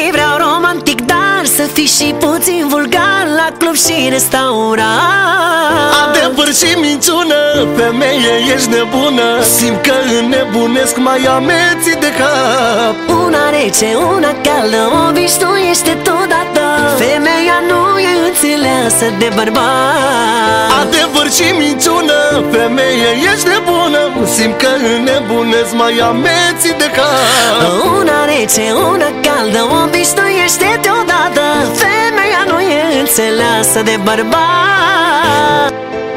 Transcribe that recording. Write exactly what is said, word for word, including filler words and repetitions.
fi, vreau romantic, dar să fii și puțin vulgar la club și restaurant. Adevăr și minciună, femeie, ești nebună. Simt că înnebunesc, mai ameții de cap. Una rece, una caldă, obișnuiește totodată. Femeia nu e înțeleasă de bărbat. Adevăr și minciună, femeie, ești nebună. Simt că înnebunesc, mai ameții de cap. Una rece, una caldă, obișnuiește-te odată. Femeia nu e înțeleasă de bărbat.